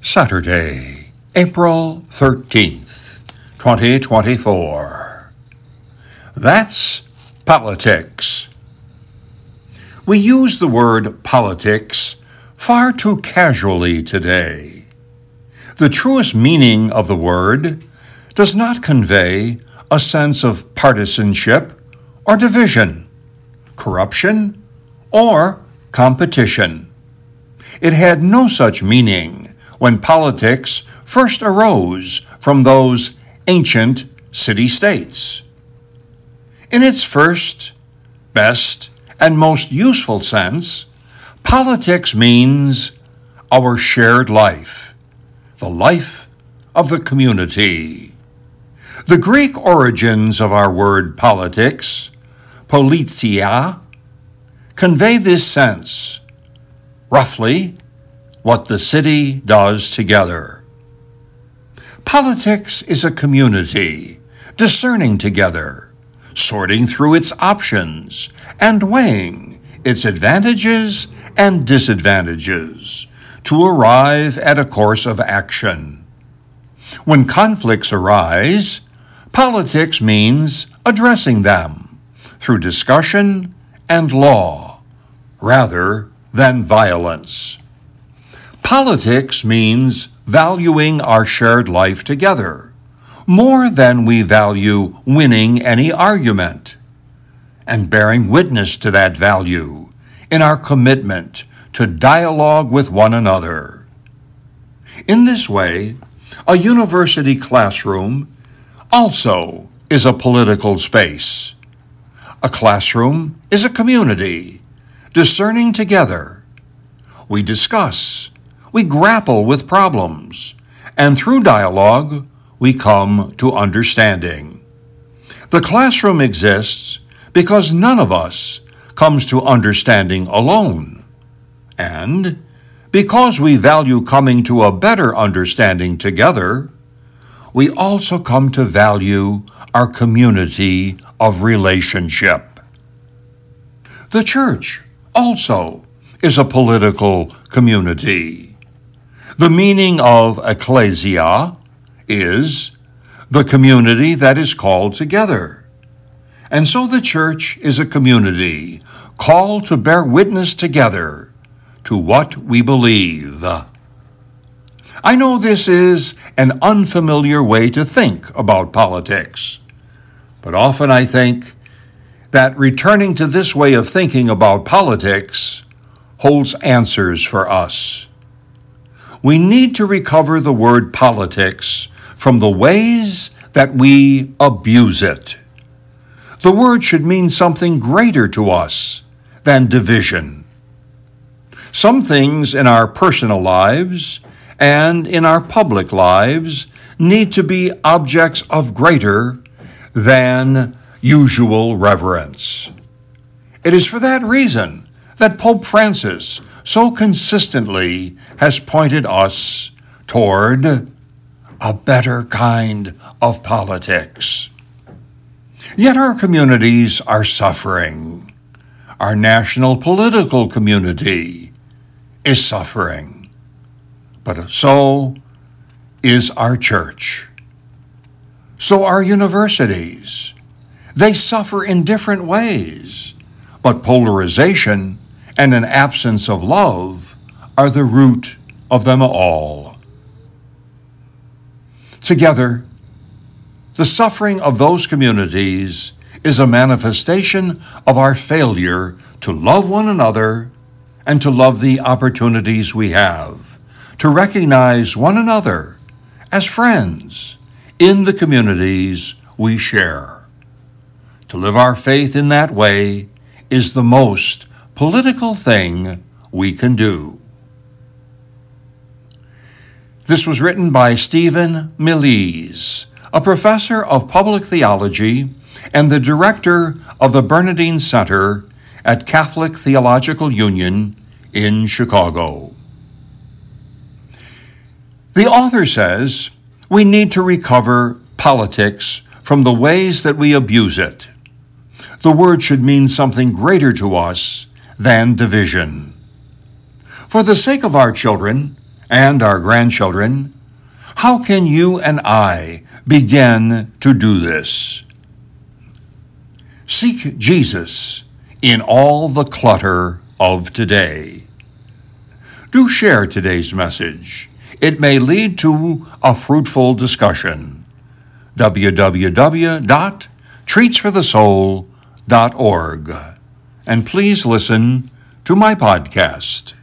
Saturday, April 13th, 2024. That's politics. We use the word politics far too casually today. The truest meaning of the word does not convey a sense of partisanship or division, corruption, or competition. It had no such meaning when politics first arose from those ancient city-states. In its first, best, and most useful sense, politics means our shared life, the life of the community. The Greek origins of our word politics, politia, convey this sense, roughly, what the city does together. Politics is a community, discerning together, sorting through its options, and weighing its advantages and disadvantages to arrive at a course of action. When conflicts arise, politics means addressing them through discussion and law, rather than violence. Politics means valuing our shared life together, more than we value winning any argument, and bearing witness to that value in our commitment to dialogue with one another. In this way, a university classroom also is a political space. A classroom is a community, discerning together. We discuss, we grapple with problems, and through dialogue, we come to understanding. The classroom exists because none of us comes to understanding alone, and because we value coming to a better understanding together, we also come to value our community of relationship. The church also is a political community. The meaning of ecclesia is the community that is called together. And so the church is a community called to bear witness together to what we believe. I know this is an unfamiliar way to think about politics, but often I think that returning to this way of thinking about politics holds answers for us. We need to recover the word politics from the ways that we abuse it. The word should mean something greater to us than division. Some things in our personal lives and in our public lives need to be objects of greater than usual reverence. It is for that reason that Pope Francis so consistently has pointed us toward a better kind of politics. Yet our communities are suffering. Our national political community is suffering. But so is our church. So are universities. They suffer in different ways, but polarization and an absence of love are the root of them all. Together, the suffering of those communities is a manifestation of our failure to love one another and to love the opportunities we have, to recognize one another as friends in the communities we share. To live our faith in that way is the most political thing we can do. This was written by Stephen Millese, a professor of public theology and the director of the Bernardine Center at Catholic Theological Union in Chicago. The author says we need to recover politics from the ways that we abuse it. The word should mean something greater to us than division. For the sake of our children and our grandchildren, how can you and I begin to do this? Seek Jesus in all the clutter of today. Do share today's message. It may lead to a fruitful discussion. www.treatsforthesoul.org. And please listen to my podcast.